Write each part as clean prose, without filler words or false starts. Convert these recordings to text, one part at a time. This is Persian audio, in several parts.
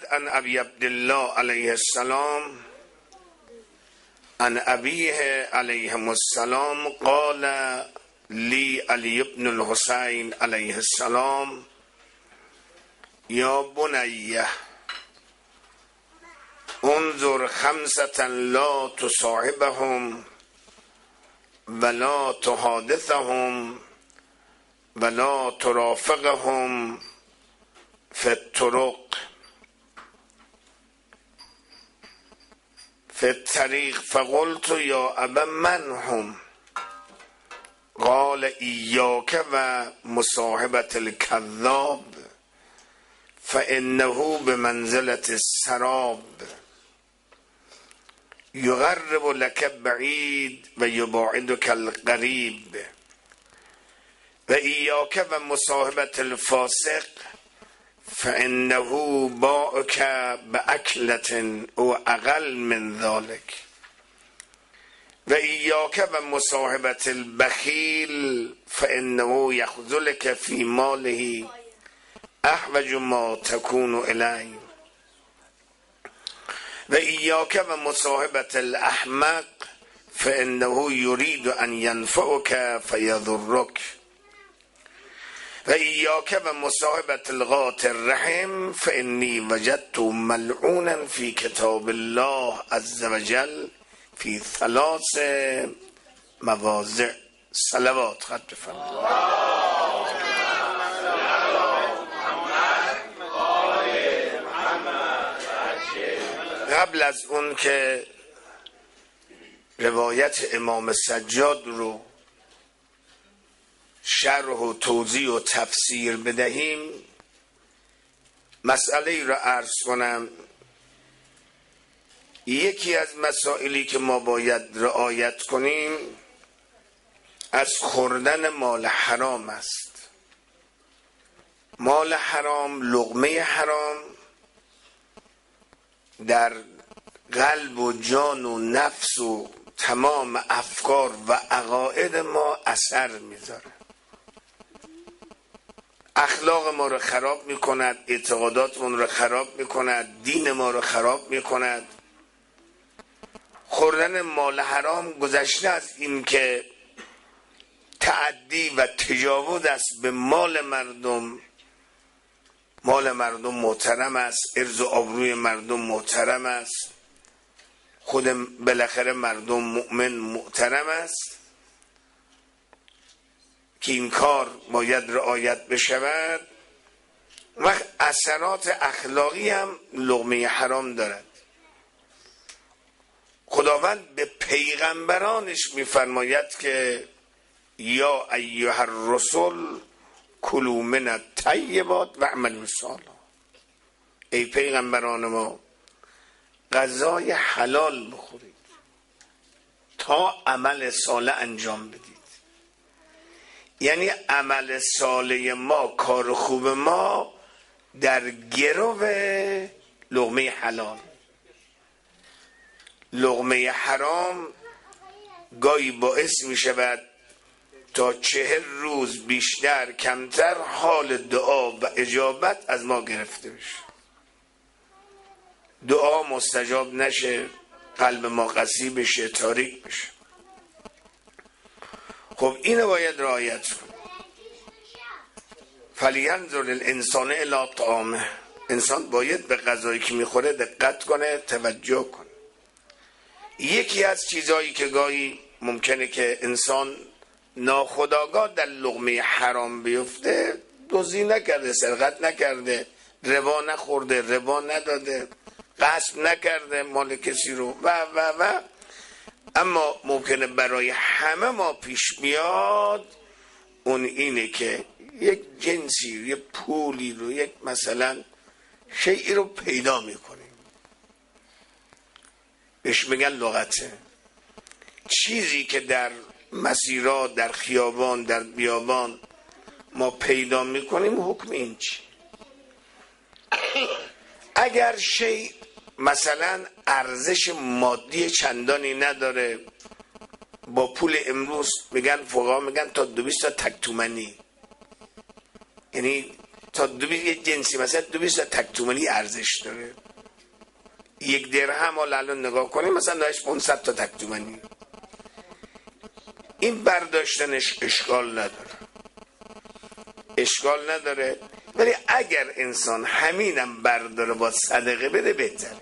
بعد عن ابی عبدالله علیه السلام عن ابیه علیه السلام قال لی علی بن الحسین علیه السلام یا بنیه انظر خمسة لا تصاحبهم ولا تحادثهم ولا ترافقهم في الطرق في الطريق فقلت يا أبا من هم قال إياك ومصاحبة الكذاب فإنه بمنزلة السراب يغرب لك بعيد ويباعدك القريب وإياك ومصاحبة الفاسق فإنه باعك بأكلة أو أقل من ذلك وإياك ومصاحبة البخيل فإنه يخذلك في ماله أحوج ما تكون إليه وإياك ومصاحبة الأحمق فإنه يريد أن ينفعك فيضرك وإياك ومصاحبة الغاة الرحم فإني وجدت ملعونا في كتاب الله عز وجل في 3 مواضع. صلوات خط بفرمایید. قبل از اون که روایت امام سجاد رو شرح و توضیح و تفسیر بدهیم مسئله را عرض کنم. یکی از مسائلی که ما باید رعایت کنیم از خوردن مال حرام است. مال حرام، لقمه حرام در قلب و جان و نفس و تمام افکار و عقاید ما اثر میذاره. اخلاق ما رو خراب میکند، اعتقاداتمون رو خراب میکند، دین ما رو خراب میکند. خوردن مال حرام گذشته از این که تعدی و تجاوز است به مال مردم. مال مردم محترم است، عرض و آبروی مردم محترم است، خود بالاخره مردم مؤمن محترم است که این کار باید رعایت بشود و اثرات اخلاقی هم لقمه حرام دارد. خداوند به پیغمبرانش میفرماید که یا ایها الرسل کلوا من الطیبات و اعملوا صالحا. ای پیغمبران ما غذای حلال بخورید تا عمل صالح انجام بدید. یعنی عمل صالح ما، کار خوب ما در گرو لقمه حلال. لقمه حرام گاهی باعث می شود تا 40 روز بیشتر کمتر حال دعا و اجابت از ما گرفته بشه، دعا مستجاب نشه، قلب ما قسی بشه، تاریک بشه. خب اینو باید رعایت کنیم. فلینظر الانسان الی طعامه. انسان باید به غذایی که میخوره دقت کنه، توجه کنه. یکی از چیزایی که گاهی ممکنه که انسان ناخودآگاه در لقمه حرام بیفته، دزدی نکرده، سرقت نکرده، ربا نخورده، ربا نداده، غصب نکرده مال کسی رو و اما ممکنه برای همه ما پیش بیاد اون اینه که یک جنسی، یک پولی رو، یک مثلا شیئی رو پیدا میکنیم، بهش میگن لغته. چیزی که در مسیرات، در خیابان، در بیابان ما پیدا میکنیم، حکم این چی؟ اگر شیء مثلا ارزش مادی چندانی نداره، با پول امروز میگن فقها میگن تا 200 تا تک تومنی، یعنی تا یه جنسی مثلا 200 تک تومانی ارزش داره. 1 درهم الان نگاه کنیم مثلا داشت 500 تا تک تومانی. این برداشتنش اشکال نداره، ولی اگر انسان همینم برداره با صدقه بده بهتره.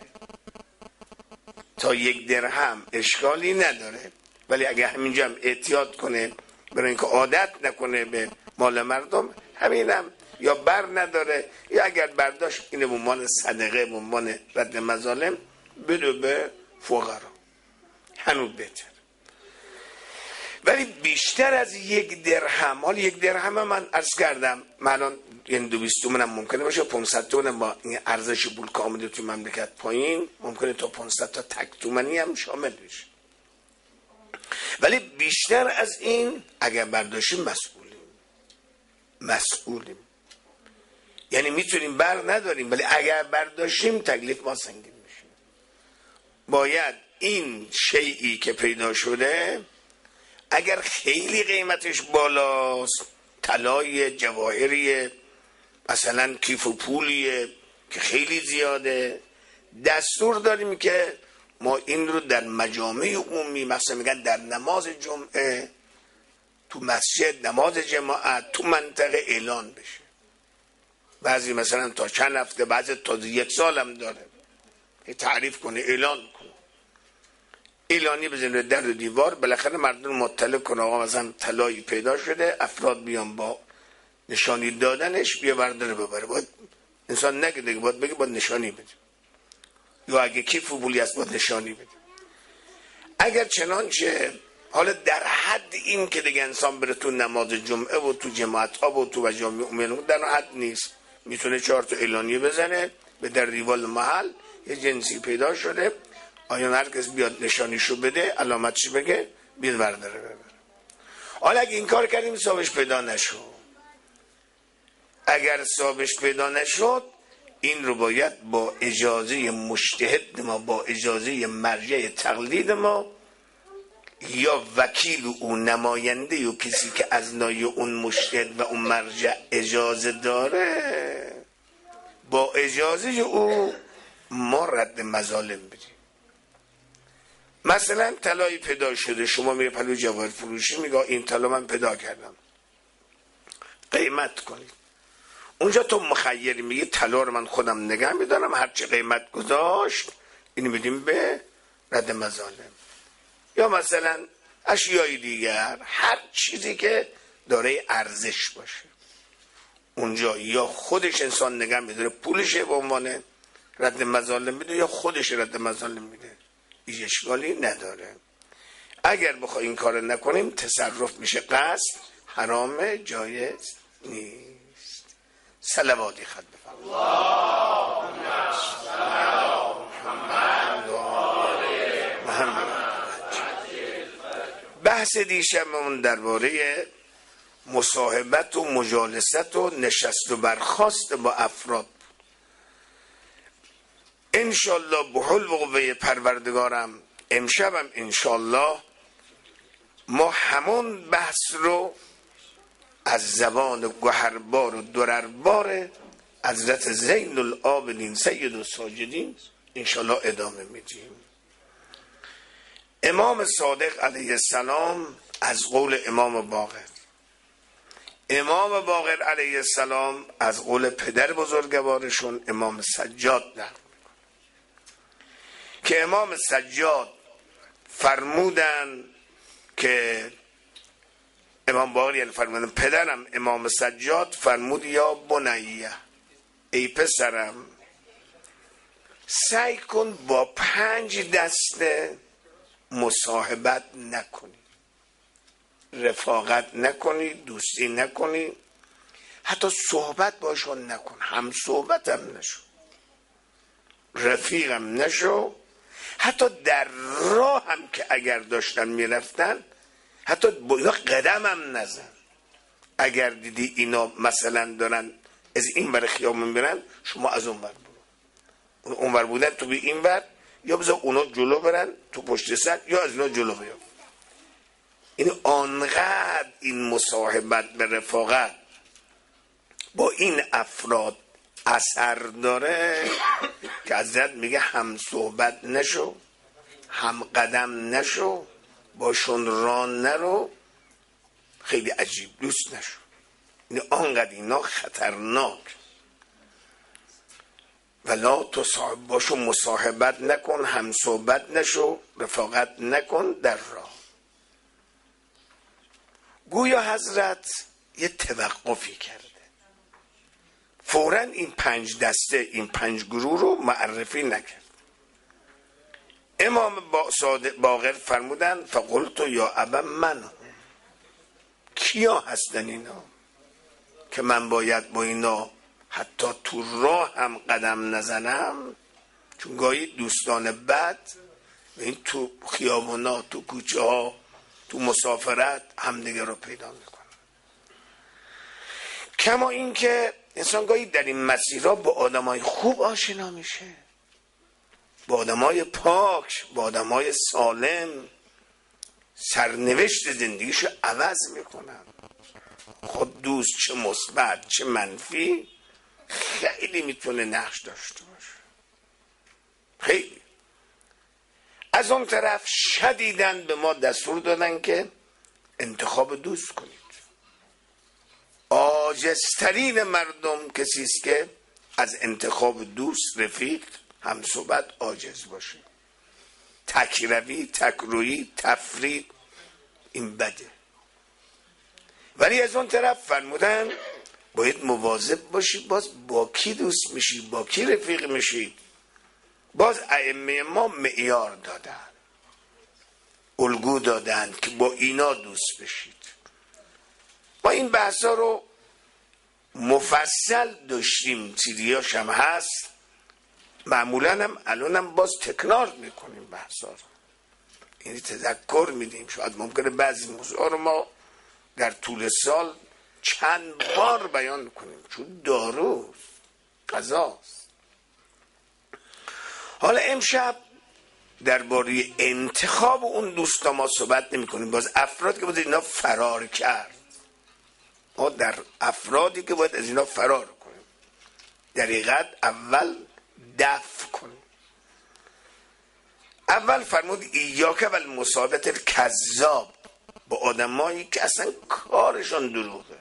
تا 1 درهم اشکالی نداره، ولی اگر همینجا هم احتیاط کنه برای اینکه عادت نکنه به مال مردم، همینم یا بر نداره، یا اگر برداشت اینه به عنوان صدقه، به عنوان رد مظالم بده به فقرا، هنوز بهتر. ولی بیشتر از 1 درهم، حال 1 درهم من عرض کردم من یعنی 200 تومن هم ممکنه باشه، 500 تومن با این ارزش پول که آمده توی مملکت پایین ممکنه تا 500 تا تک تومانی هم شامل بشه. ولی بیشتر از این اگر برداشتیم مسئولیم. یعنی میتونیم بر نداریم، ولی اگر برداشتیم تکلیف ما سنگین میشه. باید این شیئی که پیدا شده اگر خیلی قیمتش بالاست، طلای جواهریه، مثلا کیف و پولیه که خیلی زیاده، دستور داریم که ما این رو در مجامع عمومی، مثلا میگن در نماز جمعه، تو مسجد، نماز جماعت، تو منطقه اعلان بشه. بعضی مثلا تا چند هفته، بعضی تا 1 سال هم داره، تعریف کنه، اعلان کنه، اعلانی بزنه در و دیوار، بالاخره مردم مطلع کنه آقا مثلا طلایی پیدا شده، افراد بیان با نشانی دادنش بیا برداره ببره. باید انسان نگه، باید بگه باید نشانی بده، یا اگه کیف و پولی است باید نشانی بده. اگر چنانچه حالا در حد این که دیگه انسان بره تو نماز جمعه و تو جماعت ها و تو مجامع عمومی، در حد نیست، میتونه 4 تا اعلانیه بزنه به در دیوال محل، یه جنسی پیدا شده، آیا هر کس بیاد نشانیشو بده، علامتش بگه، بیاد برداره ببره. حالا اگه این کار کردیم صاحبش پیدا نشد، اگر صاحبش پیدا نشد، این رو باید با اجازه مجتهد ما، با اجازه مرجع تقلید ما، یا وکیل او، نماینده یا کسی که از نای اون مجتهد و اون مرجع اجازه داره، با اجازه او ما رد مظالم بدیم. مثلا طلایی پیدا شده، شما میره پلو جواهر فروشی، میگه این طلا من پیدا کردم، قیمت کنید. اونجا تو مخیری، میگه طلا رو من خودم نگه میدارم، هرچی قیمت گذاشت اینو میدیم به رد مظالم. یا مثلا اشیای دیگر، هر چیزی که داره ارزش باشه، اونجا یا خودش انسان نگه میداره پولشه به عنوان رد مظالم میده، یا خودش رد مظالم میده، هیچ اشکالی نداره. اگر بخواه این کار نکنیم تصرف میشه قصد، حرام، جایز نیست. صلواتی خط بفرمایید. اللهم صل علی محمد. بحث دیشبمون درباره مصاحبت و مجالست و نشست و برخاست با افراد. انشالله به حول و قوه پروردگارم امشبم انشالله ما همون بحث رو از زبان گوهربار و درربار حضرت زین العابدین سید الساجدین انشالله ادامه میدیم. امام صادق علیه السلام از قول امام باقر علیه السلام از قول پدر بزرگوارشون امام سجاد نقل که امام سجاد فرمودن که امام باقر یعنی فرمودن پدرم امام سجاد فرمود یا بنیه، ای پسرم، سعی کن با 5 دسته مصاحبت نکنی، رفاقت نکنی، دوستی نکنی، حتی صحبت باشون نکن، هم صحبت هم نشو، رفیقم نشو، حتی در راه هم که اگر داشتن میرفتن حتی با اینا قدم هم نزن. اگر دیدی اینا مثلا دارن از این بر خیابون میرن، شما از اون بر برو، اون بر بودن تو بی این بر، یا بذار اونا جلو برن تو پشت سر، یا از اینا جلو بیا. این آنقدر این مصاحبت به رفاقت با این افراد اثر داره که حضرت میگه هم صحبت نشو، هم قدم نشو، باشون ران نرو، خیلی عجیب دوست نشو. این آنقدر اینا خطرناک. ولا تصاحب، باشو مصاحبت نکن، هم صحبت نشو، رفاقت نکن در راه. گویا حضرت یه توقفی کرده، فوراً این 5 دسته، این 5 گروه رو معرفی نکرد. امام باقر فرمودن فقلت یا ابا من، کیا هستن اینا که من باید با اینا حتی تو راه هم قدم نزنم؟ چون گاهی دوستان بد این تو خیابونا، تو کوچه ها، تو مسافرت همدیگه رو پیدا میکنن. کما این که انسان گاهی در این مسیرها با آدمای خوب آشنا میشه، با آدمای پاک، با آدمای سالم، سرنوشت زندگیشو عوض میکنن. خود دوست چه مثبت چه منفی خیلی میتونه نقش داشته باشه، خیلی. از اون طرف شدیداً به ما دستور دادن که انتخاب دوست کنید. عاجزترین مردم کسی است که از انتخاب دوست، رفیق، همصحبت عاجز باشه. تکروی، تکرویی، تفرید، این بده. ولی از اون طرف فرمودن باید مواظب باشی باز با کی دوست میشی، با کی رفیق میشی. باز ائمه ما معیار دادن، الگو دادن که با اینا دوست بشید. ما این بحثا رو مفصل داشتیم، سیدیاش هم هست، معمولا هم الانم باز تکرار میکنیم بحثا رو، یعنی تذکر میدیم. شاید ممکنه بعضی موضوع رو ما در طول سال چند بار بیان میکنیم چون داروست، غذاست. حالا امشب درباره انتخاب اون دوستا ما صحبت نمی کنیم. باز افراد که باید اینا فرار کرد، ما در افرادی که باید از اینا فرار کنیم، در حقیقت اول دفع کنیم. اول فرمود ایاک و المصاحبت الکذاب، با آدمایی که اصلا کارشان دروغه.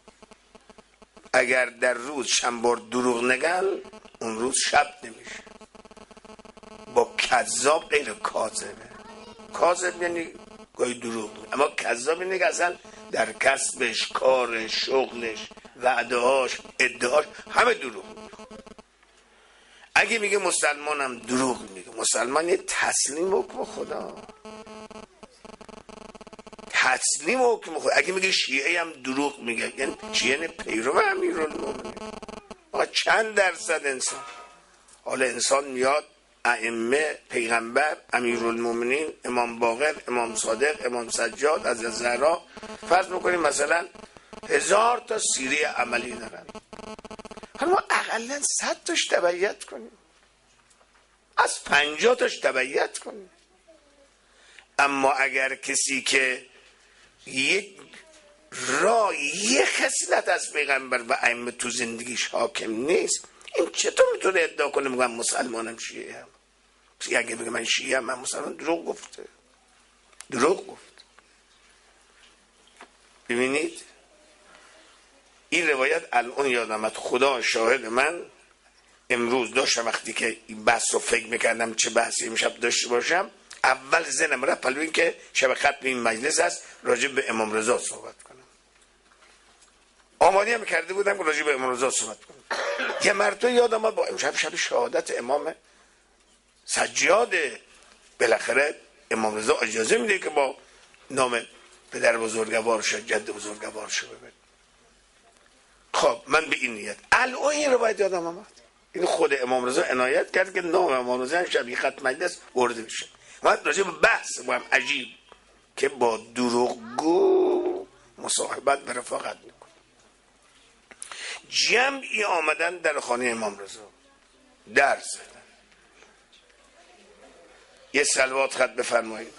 اگر در روز چند بار دروغ نگن اون روز شب نمیشه. با کذاب غیر کاذبه. کاذب یعنی گاهی دروغ میگه، اما کذاب اینه که اصلا در کسبش، کارش، شغلش، وعدهاش، ادعاش همه دروغ میگه. اگه میگه مسلمانم دروغ میگه. مسلمان یه تسلیم حکم خدا، تسلیم حکم خدا. اگه میگه شیعه هم دروغ میگه، یعنی شیعه پیرو امیرالمومنین. آقا چند درصد انسان، حالا انسان میاد ائمه، پیغمبر، امیرالمومنین، امام باقر، امام صادق، امام سجاد، از زهرا، فرض میکنیم مثلا 1000 تا سیره عملی دارن، حالا ما اقلا 100 تاش تبعیت کنیم، از 50 تاش تبعیت کنیم. اما اگر کسی که یک یه خصلت از پیغمبر و ائمه تو زندگیش حاکم نیست، این چطور میتونه ادعا کنه من مسلمانم، شیعه هم؟ اگه بگه من شیعه هم من مسلمان، دروغ گفته، دروغ گفت. ببینید این روایت الان یادم آمد، خدا شاهد من امروز داشتم وقتی که این بحث رو فکر میکردم چه بحثی امشب داشته باشم، اول ذهنم رفت پلو این که شب ختم این مجلس است راجع به امام رضا صحبت کنم. آمادی هم کرده بودم که راجع به امام رضا صحبت کنم. یه مرتبه یادم آمد با امشب شب شهادت امام سجاد، بالاخره امام رضا اجازه میده که با نام پدر بزرگوارش، جد بزرگوارش ببرد. خب من به این نیت الان این روایت یادم آمد، این خود امام رضا عنایت کرد که نام امام رضا شب ختم مجلس برده بشه. بعد راجع به بحث با هم عجیب که با دروغگو مصاحبت و رفاقت میکنه. جمعی آمدن در خانه امام رضا درس زدن. یه صلوات خط بفرمایید.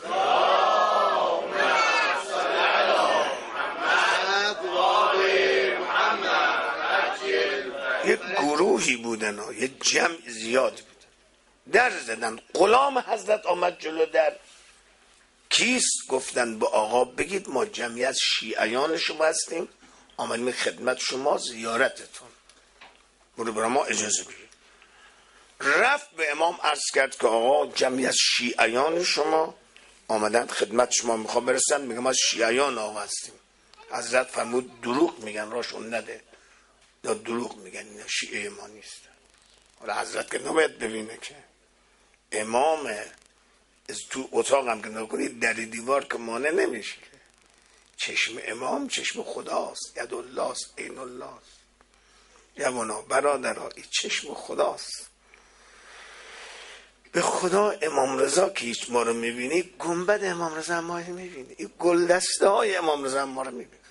گروهی بودن یه جمع زیادی بود، در زدن. غلام حضرت آمد جلو در. کیست؟ گفتن به آقا بگید ما جمعی از شیعیان شما هستیم، آمدیم خدمت شما زیارتتون، برای ما اجازه بگید. رفت به امام عرض کرد که آقا جمعی از شیعیان شما آمدن خدمت شما، میخوام برسن، میگم از شیعیان آقا هستیم. حضرت فرمود دروغ میگن، راشون نده، یا دروغ میگن، اینا شیعه ما نیست. حالا حضرت که نباید ببینه که امام از تو اتاق هم که نکنید در دیوار که مانع نمیشه. چشم امام چشم خداست، ید الله است، عین الله است. جوانا برادرها این چشم خداست. به خدا امام رضا که هیچ ما رو میبینی، گنبد امام رضا ما رو میبینی، این گلدسته های امام رضا ما رو میبینی.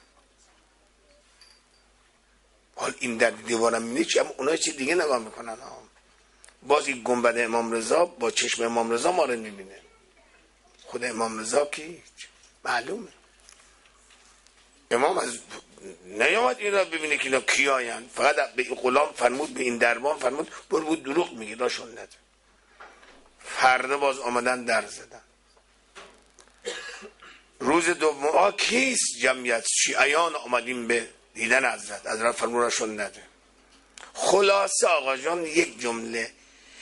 حال این در دیوارم میبینی چی؟ اما اونها چی دیگه نگاه میکنن ها. باز این گنبد امام رضا با چشم امام رضا ما رو میبینه. خود امام رضا که هیچ معلومه. امام از نیامد این را ببینه که اینا کیاین، فقط به این غلام فرمود، به این دربان فرمود برو بود دروغ میگی، راشون نده. فردا باز آمدن در زدن. روز دوم کیست؟ جمعیت شیعیان آمدیم به دیدن حضرت فرمود راشون نده. خلاصه آقا جان یک جمله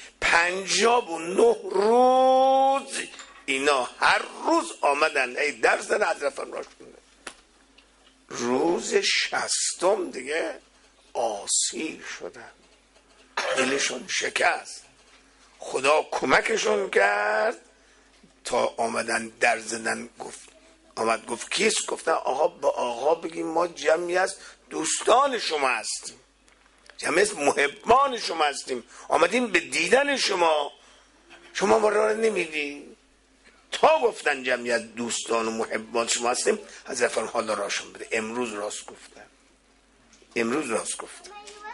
59 روز اینا هر روز آمدن ای در زدن حضرت فرمود راشون نده. روز 60 دیگه آسیر شدن، دلشون شکست. خدا کمکشون کرد تا آمدن در زدن. گفت کیست؟ گفتن آقا با آقا بگیم ما جمعی از دوستان شما هستیم، جمعی از محبان شما هستیم، آمدیم به دیدن شما ما را نمیدی. تا گفتن جمعی از دوستان و محبان شما هستیم، حضرت فرمود حالا راشون بده. امروز راست گفتن.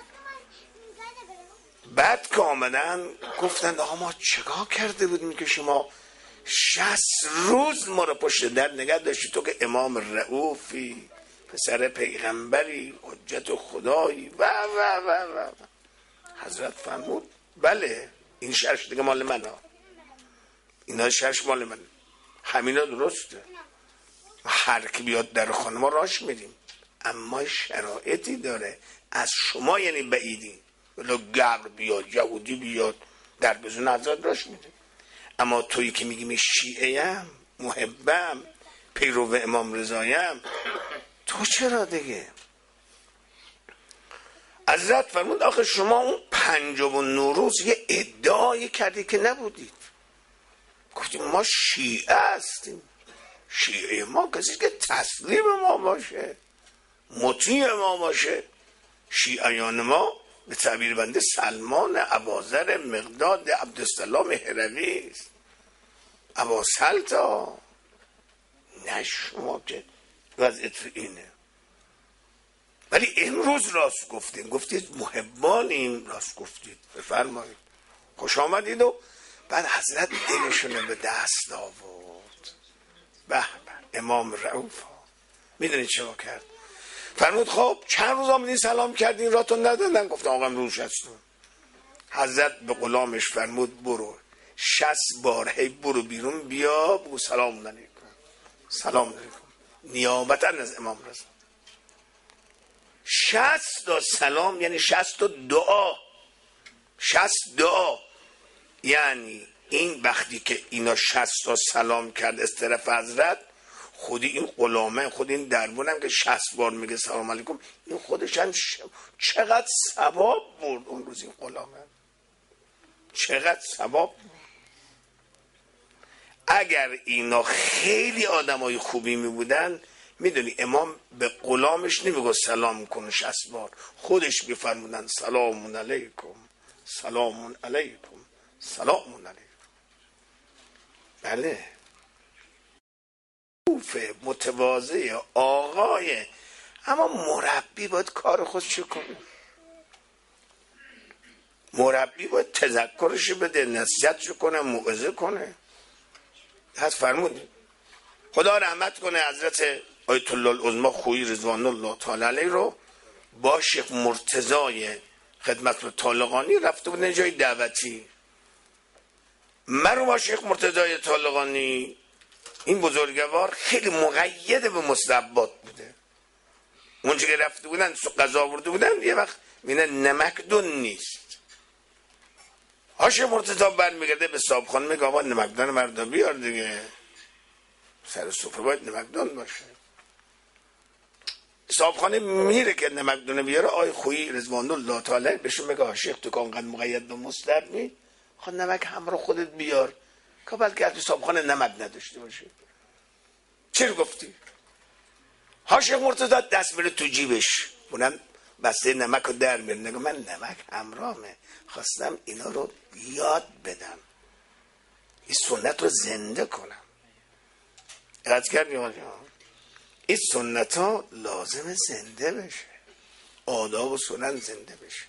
بعد که آمدن گفتن آقا ما چگاه کرده بودیم که شما 60 روز ما رو پشت در نگه داشتی، تو که امام رؤوفی، پسر پیغمبری، حجت خدایی و حضرت فرمود بله این شرش دیگه مال من ها، اینا شرش مال من، همینا درسته، هر کی بیاد در خانه ما راش میدیم، اما شرایطی داره. از شما یعنی بعیدی، ولی گبر بیاد یهودی بیاد در بزن حضرت راش میده. اما تویی که میگیم شیعه‌ام، محبم، پیرو امام رضایم، تو چرا دیگه؟ حضرت فرمود آخه شما اون 59 روز یه ادعایی کردی که نبودید. گفتیم ما شیعه هستیم، شیعه ما کسی که تسلیم ما باشه، مطیع ما باشه. شیعیان ما به تعبیر بنده سلمان، اباذر، مقداد، عبدالسلام هروی است، اباسلطا. نه شما که وضعیت اینه. ولی امروز راست گفتید محبانیم، راست گفتید، بفرمایید، خوش آمدید. و بعد حضرت دلشونه به دست آورد. به امام رؤوف میدونید چه کرد؟ فرمود خب چند روز آمدین سلام کردین راتون ندادن؟ گفت آقا امروز هستم. حضرت به غلامش فرمود برو 60 بار هی برو بیرون بیا بگو سلام علیکم، سلام علیکم، نیابتا از امام رضا. 60 تا سلام یعنی 60 تا دعا، 60 دعا. یعنی این وقتی که اینا 60 تا سلام کرد از طرف حضرت، خودی این غلامه، خود این دربونم که 60 بار میگه سلام علیکم، این خودشن چقدر ثواب برد اون روز. این غلامه چقدر ثواب برد. اگر اینا خیلی آدمای خوبی میبودن، میدونی امام به غلامش نمیگو سلام کن 60 بار، خودش میفرمودن سلام علیکم، سلام علیکم، سلام علیکم. بله متواضع آقای، اما مربی باید کار خودش کنه. مربی باید تذکرش بده، نصیحتش کنه، موعظه کنه. حضرت فرمود خدا رحمت کنه حضرت آیت الله العظما خویی رضوان الله تعالی علیه رو با شیخ مرتضای خدمت طالقانی رفته بودن جای دعوتی. مرحوم با شیخ مرتضی طالقانی این بزرگوار خیلی مقید به مستحبات بوده. اونجا که رفته بودن غذا آورده بودن یه وقت میینه نمک دون نیست. شیخ مرتضی برمیگرده به صاحبخانه میگه آقا نمکدان مردا بیار دیگه، سر سفره باید نمکدان باشه. صاحبخانه میره که نمکدان بیاره، آی خویی رضوان الله تعالی بهشون میگه شیخ تو که انقدر مقید به مستحب خود نمک همراه خودت بیار که بلکه از صاحبخانه نمک نداشته باشه. چرا گفتی؟ شیخ مرتضی دست میره تو جیبش، اونم بسته نمک رو در میره، نگه من نمک همراهمه، خواستم اینا رو یاد بدم، این سنت رو زنده کنم. یاد کردی آقا؟ این سنت ها لازم زنده بشه، آداب و سنن زنده بشه.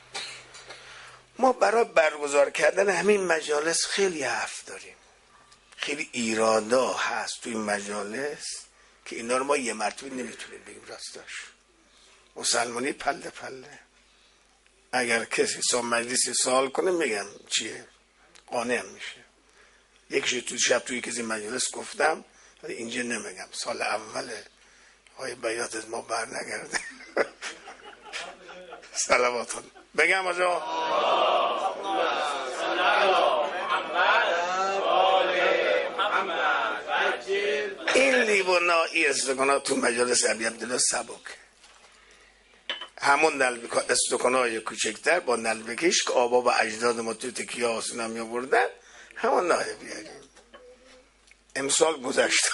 ما برای برگزار کردن همین مجالس خیلی حرف داریم، خیلی ایرادا هست تو این مجالس که اینا رو ما یه مرتبه نمیتونیم بگیم راستاش. مسلمانی پله پله، اگر کسی مجلسی سوال کنه میگم چیه قانع میشه. یکیش تو شب توی کسی مجلس گفتم ولی اینجا نمیگم، سال اوله های بیات از ما بر نگرده. صلواتون بگم آجا این لیوانایی استکانا تو مجالس ابی عبدالله سبک، همون استکانای کوچکتر با نلبکش که آبا و اجداد ما تو تکیه آسونا می آوردن همون نایه بیاریم. امسال گذشت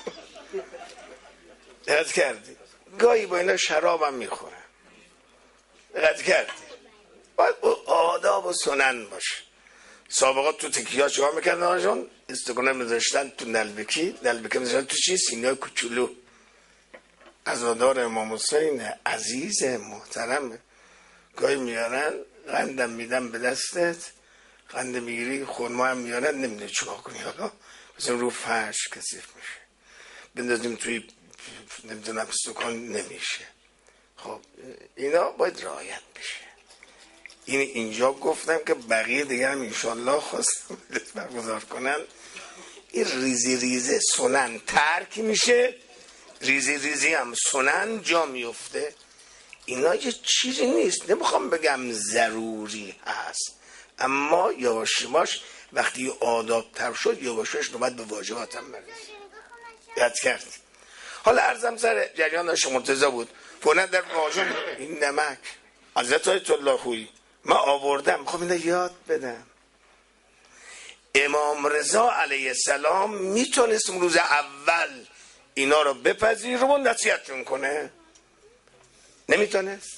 دقت کردی گاهی با اینا شراب هم میخورن، دقت کردی باید آداب و سنن باشه. سابقات تو تکیه ها چه میکردن آجان؟ استکانه میذاشتن تو نلبکی میذاشتن تو چی؟ سینه کوچولو. عزادار امام حسین عزیز محترم گاهی میارن، قندم میدن به دستت، قند میگیری، خورما هم میارن، نمیده چیکار کنی حالا، مثلا رو فرش کثیف میشه، بندازیم توی نمیدونم استکان نمیشه. خب اینا باید رعایت بشه. اینجا گفتم که بقیه دیگه هم انشالله خواستم برگزار کنن. این ریزی ریزه سنن ترک میشه، ریزی ریزی هم سنن جا میفته. اینا یه چیزی نیست، نمیخوام بگم ضروری هست، اما یواشیماش وقتی آداب تر شد یواشیش نوبت به واجبات هم برسه. یاد کرد. حالا عرضم سر جریان شیخ مرتضی بود، فونا در واژن این نمک حضرت آیت الله خویی ما آوردم، خب اینا یاد بدم. امام رضا علیه السلام میتونست روز اول اینا رو بپذیره و نصیحتشون کنه؟ نمیتونست؟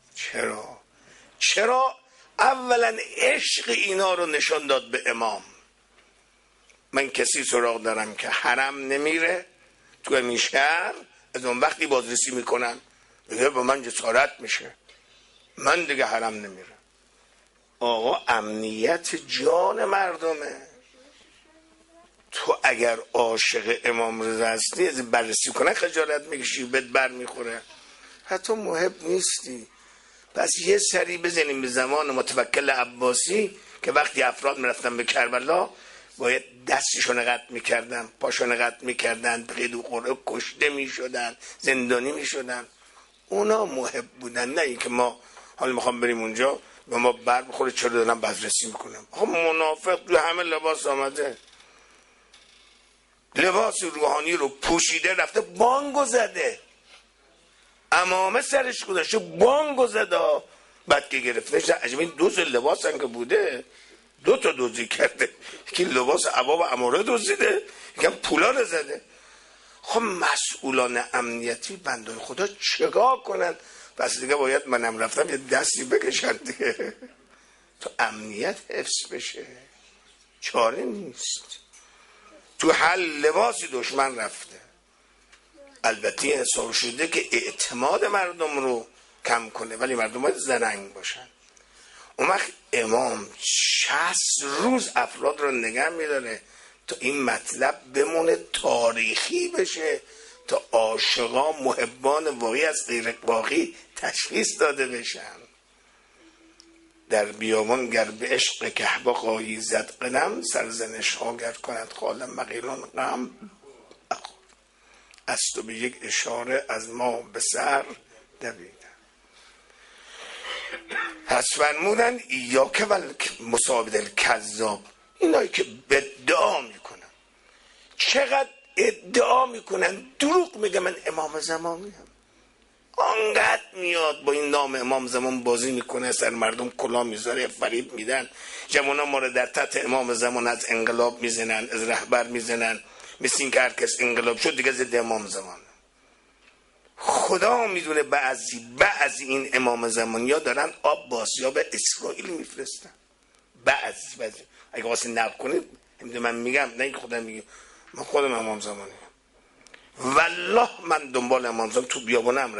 چرا؟ اولا عشق اینا رو نشان داد به امام. من کسی سراغ دارم که حرم نمیره تو این شهر، از اون وقتی بازرسی میکنن میگه به من جسارت میشه، من دیگه حرم نمیره. آقا امنیت جان مردمه. تو اگر عاشق امام رضا هستی از بررسی کنه خجالت میکشی، بهت بر میخوره، حتی محب نیستی. پس یه سری بزنیم به زمان متوکل عباسی که وقتی افراد میرفتن به کربلا باید دستشون قطع میکردن، پاشون قطع میکردن، قید و قرعه کشته میشدن، زندانی میشدن. اونا محب بودن، نه این که ما حالا میخوام بریم اونجا و ما بر بخوره چرا دارم بازرسی میکنم. آقا منافق تو همه لباس آمده، لباس روحانی رو پوشیده رفته بانگو زده، امامه سرش گذاشته بانگو زده، بعد که گرفته عجب این دو تا لباس هم که بوده دو تا دوزی کرده، که لباس عبا و اماره دوزیده، یکم پولا رو زده. خب مسئولان امنیتی بندای خدا چگاه کنند؟ پس دیگه باید منم رفتم یه دستی بکشن دیگه تو امنیت حفظ بشه، چاره نیست. تو هر لباسی دشمن رفته، البته حساب شده که اعتماد مردم رو کم کنه، ولی مردم باید زرنگ باشن. اون وقت امام 60 روز افراد رو نگه میداره تا این مطلب بمونه تاریخی بشه، تا عاشقان محبان واقعی از غیر واقعی تشخیص داده بشن. در بیابان گر به عشق کهبا خواهی زد قدم، سرزنش ها گر کند خال مغیلان غم. از تو به یک اشاره از ما به سر دویدن. پس فرمودن ایاک ول مصابد الکذاب، اینایی که ادعا میکنن، چقدر ادعا میکنن دروغ میگه من امام زمانی هم، آنقدر میاد با این نام امام زمان بازی میکنه، سر مردم کلا میذاره، فریب میدن، جوانا ما رو در تحت امام زمان از انقلاب میزنن، از رهبر میزنن، مثل این که هر کس انقلاب شد دیگه ضد امام زمان. خدا میدونه بعضی این امام زمانی ها دارن آب با آسیاب اسرائیل میفرستن. بعضی اگه واسه نقل کنید من میگم، نه این خودم میگم، من خودم امام زمانی هم. والله من دنبال امام زمان تو بیابانم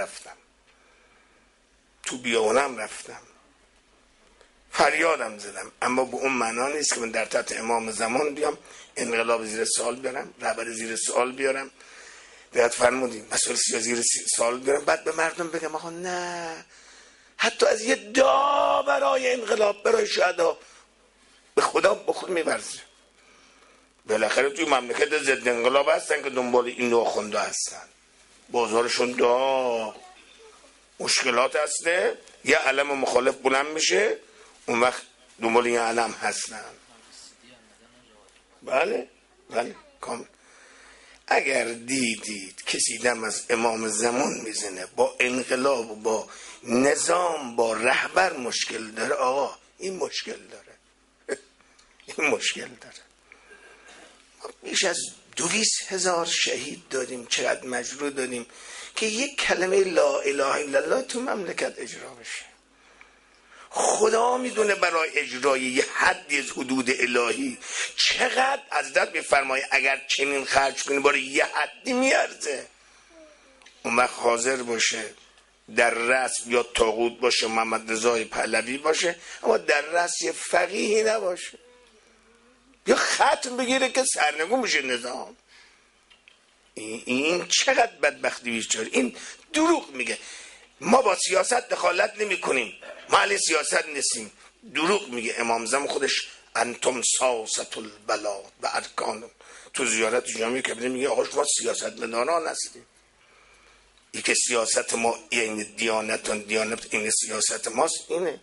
رفتم فریادم زدم، اما به اون معنا نیست که من در تحت امام زمان بیام انقلاب زیر سوال بیارم، رهبر زیر سوال بیارم، بیاد فرمودیم مسئول سیاسی زیر سوال بیارم، بعد به مردم بگم آقا نه، حتی از یه دعا برای انقلاب، برای شهدا به خدا بخود میبرزه. بالاخره توی مملکت ضد انقلاب هستن که دنبال این نوع خونده هستن، بازارشون داغ، مشکلات هسته، یه علم مخالف بلند میشه، اون وقت دنبال این علم هستن. بله کامل. اگر دیدید کسی دم از امام زمان میزنه، با انقلاب و با نظام با رهبر مشکل داره، آقا این مشکل داره این مشکل داره. بیش از 200,000 شهید دادیم، چقدر مجروح دادیم که یک کلمه لا اله الا الله تو مملکت اجرا بشه. خدا میدونه برای اجرای یه حدی از حدود الهی چقدر حضرت میفرمایه اگر چنین خرج کنی برای یه حدی میارزه. اون وقت حاضر باشه در رأس یا طاغوت باشه، محمد رضا پهلوی باشه، اما در رأس یه فقیهی نباشه، یا ختم بگیره که سرنگون میشه نظام. این چقدر بدبختی بیچاره. این دروغ میگه ما با سیاست دخالت نمی کنیم، ما علی سیاست نیستیم. دروغ میگه. امام زمان خودش انتم ساست البلاد و ارکان، تو زیارت جامعه کبیره میگه آقا شما سیاست مداران هستیم. این که سیاست ما این دیانت این سیاست ماست، اینه.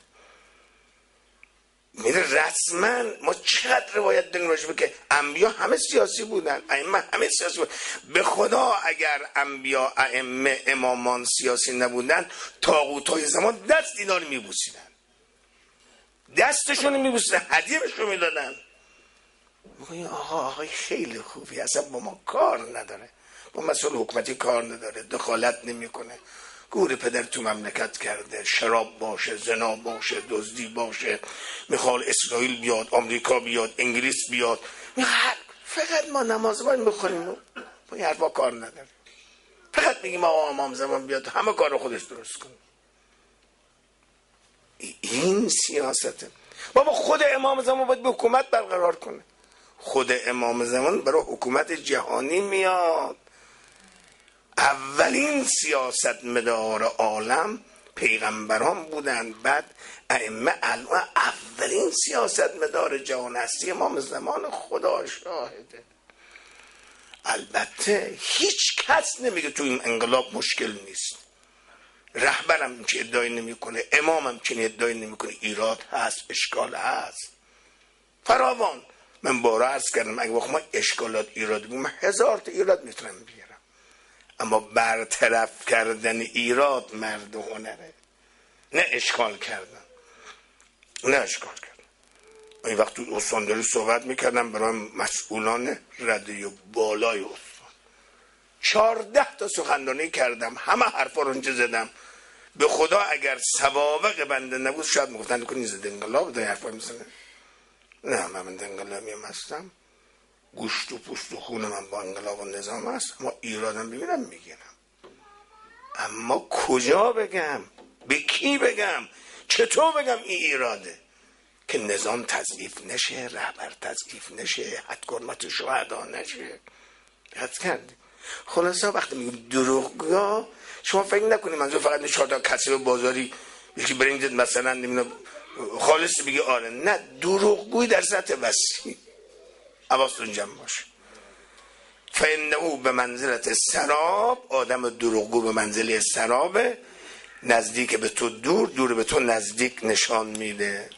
میره رسما ما چقدر روایت داریم راجبه که انبیا همه سیاسی بودن، ائمه همه سیاسی بودن. به خدا اگر انبیا ائمه امامان سیاسی نبودن، طاغوت‌های زمان دست اینا رو میبوسیدن، دستشون رو میبوسیدن، هدیه بهشون میدادن. میگه آقای خیلی خوبی، اصلا با ما کار نداره، با مسئول حکومتی کار نداره، دخالت نمیکنه. گور پدر تو مملکت کرده، شراب باشه، زنا باشه، دزدی باشه، میخواد اسرائیل بیاد، آمریکا بیاد، انگلیس بیاد، فقط ما نماز باید بخونیم، با این حرفا کار نداره. فقط میگیم آقا امام زمان بیاد همه کار رو خودش درست کنه. این سیاسته. بابا خود امام زمان باید به حکومت برقرار کنه. خود امام زمان برای حکومت جهانی میاد. اولین سیاست مدار عالم پیغمبران بودن، بعد ائمه. الان اولین سیاست مدار جهان هستی امام زمان، خدا شاهده. البته هیچ کس نمیگه تو این انقلاب مشکل نیست، رهبرم چه ادعای نمیکنه، امامم چه ادعای نمیکنه، ایراد هست، اشکال هست فراوان. من بارا عرض کردم اگه ما اشکالات ایراد بگیم، من 1000 تا ایراد میتونم بیارم، اما برطرف کردن ایراد مرد و هنره، نه اشکال کردن. این وقت تو استانداری صحبت میکردم برای مسئولان رده بالای استان، 14 تا سخنرانی کردم، همه حرفا رو اونجا زدم. به خدا اگر سوابق بنده نبود شاید میگفتن کنی زد انقلاب داری حرفا میزنه. نه من انقلابی هم هستم، گوشت و پوست و خون من با انقلاب و نظام هست، اما ایرادم ببینم میگیرم. اما کجا بگم، به کی بگم، چطور بگم این ایراده که نظام تضعیف نشه، رهبر تضعیف نشه، حدکرمت شهدا نشه. حد کردیم. خلاصه وقتی میگم دروغگاه، شما فکر نکنید منظور فقط 4 تا کسب بازاری یکی برنجت مثلا نمیدونم خالص بگی آره، نه، دروغگوی در سطح وسیع. حواستون جمع باشه. فانه به منزلت سراب، آدم دروغگو به منزله سرابه، نزدیک به تو دور، دور به تو نزدیک نشان میده.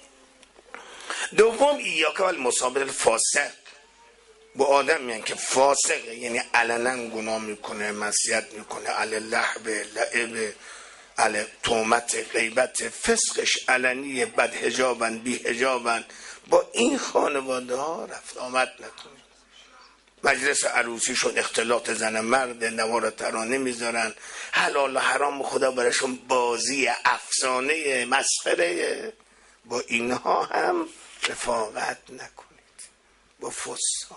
دوم ایاک و المصابه الفاسق، با آدم میگن که فاسقه، یعنی علنا گناه میکنه، معصیت میکنه، علی لحب لعب، علی تهمت غیبت، فسقش علنیه، بد حجابن بی حجابن. با این خانواده ها رفت آمد نکنید. مجلس عروسیشون اختلاط زن مرد، نوار ترانه میذارن، حلال و حرام خدا براشون بازی، افسانه، مسخره. با اینها هم رفاقت نکنید، با فساق.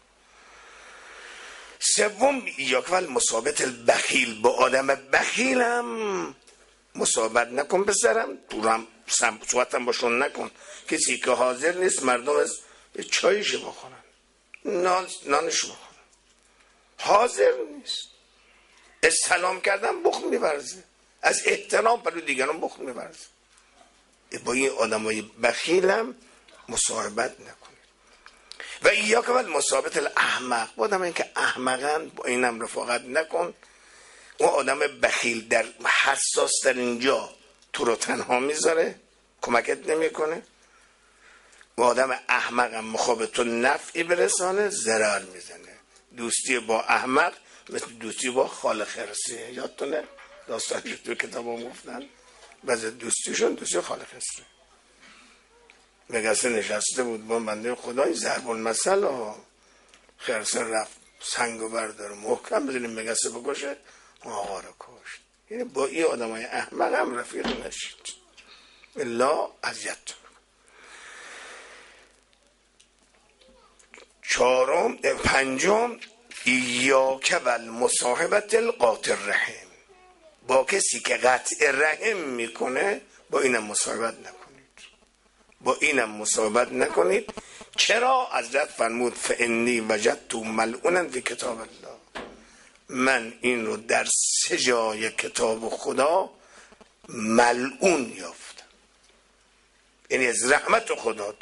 سوم ایاک و المصابه البخیل، با آدم بخیل هم مصابت نکن. بذارم تو هم صحبتم باشون نکن. کسی که حاضر نیست مردم از چایش بخورن، نانش بخورن، حاضر نیست. از سلام کردن بخل میورزه، از احترام برای دیگران بخل میورزه. با این آدمای بخیل هم مصاحبت نکنید. و ایاک و المصابه الاحمق، با آدم این که احمقن، با اینم رفاقت نکن. اون آدم بخیل در حساس در اینجا تو رو تنها میذاره، کمکت نمیکنه. و آدم احمق هم مخواب تو نفعی برسانه، ضرر میزنه. دوستی با احمق مثل دوستی با خال خرسه. یادتونه داستانش تو کتاب هم گفتن؟ بعضی دوستیشون دوستی خال خرسه. مگسه نشسته بود با بنده خدای ضرب المثل و خرسه رفت سنگو برداره محکم بزنیم مگسه بکشه، آقا رو کشت. یعنی با این آدم های احمق هم رفیق نشید، الا اذیت. پنجم ایاک و المصاحبه القاطع الرحم، با کسی که قطع رحم میکنه با اینم مصاحبت نکنید، با اینم مصاحبت نکنید. چرا؟ حضرت فرمود فانی وجدت ملعونا فی کتاب الله، من این رو در 3 جای کتاب خدا ملعون یافتم، یعنی از رحمت خدا.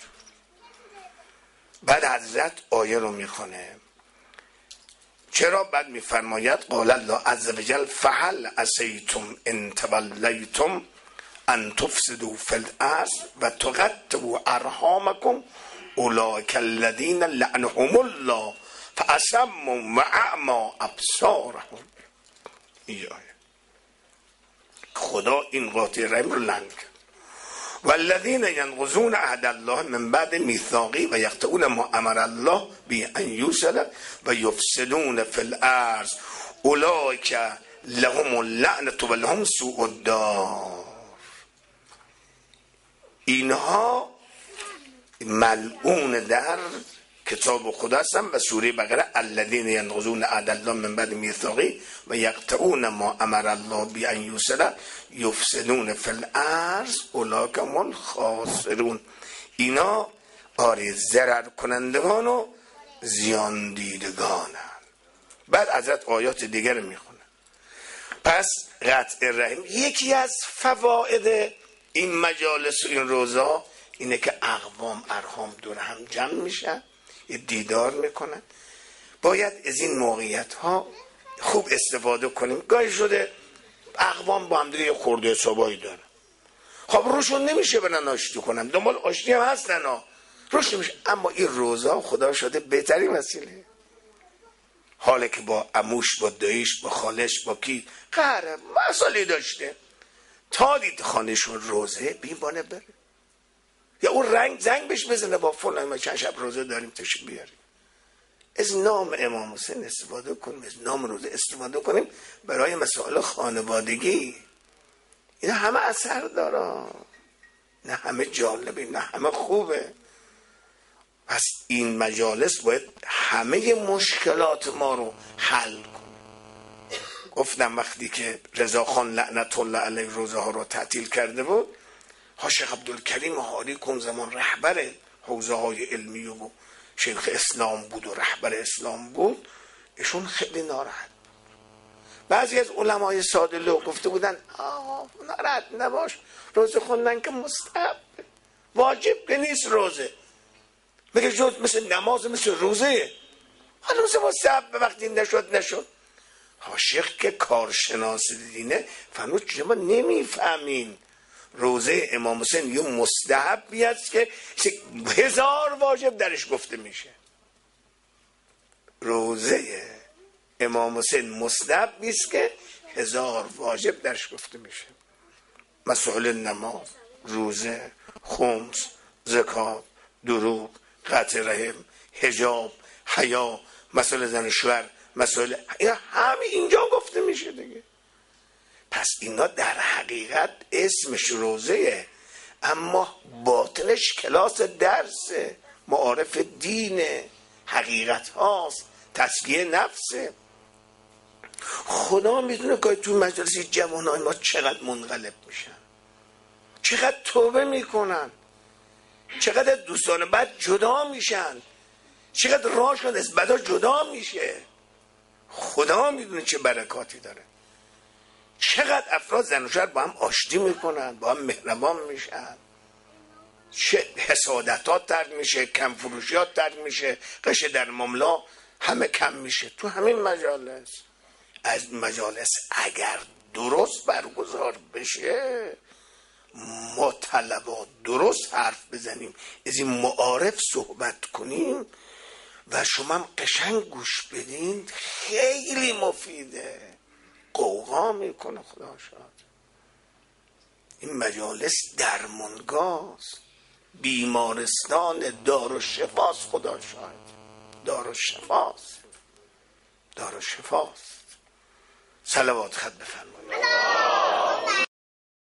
بعد حضرت آیه رو میخونه. چرا؟ بعد میفرماید قال الله عز وجل فهل عصیتم ان تولیتم ان تفسدوا فی الارض و تقطعوا ارحامکم اولئک الذین لعنهم الله فاصموا و اعمی ابصارهم. خدا این قاطع رحم رو لعن کرد. والذین ینقضون عهد الله من بعد میثاقه و یقطعون ما امر الله به ان یوصل و یفسدون فی الارض اولئک لهم اللعنة و لهم سوء الدار. اینها ملعون در کتاب خدا هستن. و سوره بقره الذین ینقضون عهد الله من بعد میثاقه و یقطعون ما امر الله به ان یوصل یفسدون فی الارض اولئک هم الخاسرون. اینا آری ضرر کنندگان و زیان دیدگانن. بعد حضرت آیات دیگر میخونه. پس قطع رحم یکی از فواید این مجالس و این روزا اینه که اقوام ارحام دور هم جمع میشن، یه دیدار میکنن. باید از این موقعیت ها خوب استفاده کنیم. گاهی شده اقوام با هم دیگه خورده حسابایی دارن، خب روشون نمیشه برن آشتی کنن، دنبال آشتی هم هستن ها، روش نمیشه. اما این روزا خدا شده بهترین وسیله. حاله که با عموش، با داییش، با خالش، با کی قهره مسئله داشته، تا دید خانهشون روزه بیبانه بره، یا اون رنگ زنگ بهش بزنه با فلان ما چند شب روزه داریم تشریف بیاریم. از نام امام حسین استفاده کنیم، از نام روزه استفاده کنیم برای مسائل خانوادگی. اینا همه اثر داره، نه همه جالبه، نه همه خوبه. پس این مجالس باید همه مشکلات ما رو حل کن. گفتم وقتی که رضاخان لعنت الله علیه روزه ها رو تعطیل کرده بود، شیخ عبدالکریم حاری کن زمان رهبر حوزه های علمی و شیخ اسلام بود و رهبر اسلام بود، ایشون خیلی ناراحت. بعضی از علمای ساده لو گفته بودن ناراحت نباش، روزه خوندن که مستحب، واجب که نیست روزه. مگه جز مثل نماز مثل روزه؟ روزه مستحب وقتی نشد. شیخ که کارشناس دینه فرمود شما نمیفهمین روزه امام حسین یه مستحبی است که 1000 واجب درش گفته میشه. روزه امام حسین مستحبی است که 1000 واجب درش گفته میشه. مسائل نماز، روزه، خمس، زکات، دروغ، قطع رحم، حجاب، حیا، مسائل زن و شوهر، مسائل همه اینجا گفته میشه دیگه. پس اینا در حقیقت اسمش روزه، اما باطنش کلاس درسه، معارف دینه، حقیقت هاست، تزکیه نفسه. خدا میدونه که تو مجلسی جوانای ما چقدر منقلب میشن، چقدر توبه میکنن، چقدر دوستان بعد جدا میشن، چقدر راهشون از بدا جدا میشه. خدا میدونه چه برکاتی داره. چقدر افراد زن و شوهر با هم آشتی میکنن، با هم مهربان میشن، چه حسادتات ترک میشه، کم فروشیات ترک میشه، قش در مملا همه کم میشه تو همین مجالس. از مجالس اگر درست برگزار بشه، ما طلبا درست حرف بزنیم، از این معارف صحبت کنیم و شما هم قشنگ گوش بدین، خیلی مفیده، قوقا میکنه. خدا شاد این مجالس درمانگاست، بیمارستان دارالشفاست. خدا شاد دارالشفاست. صلوات خط بفرمایید.